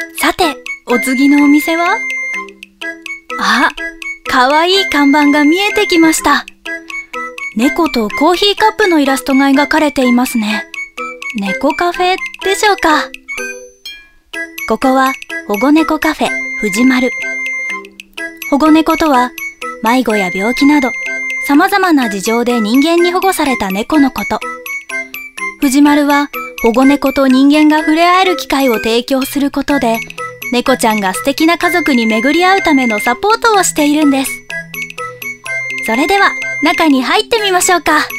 さて、お次のお店は？あ、かわいい看板が見えてきました。猫とコーヒーカップのイラストが描かれていますね。猫カフェでしょうか。ここは保護猫カフェ藤丸。保護猫とは迷子や病気など様々な事情で人間に保護された猫のこと。藤丸は保護猫と人間が触れ合える機会を提供することで、猫ちゃんが素敵な家族に巡り合うためのサポートをしているんです。それでは中に入ってみましょうか。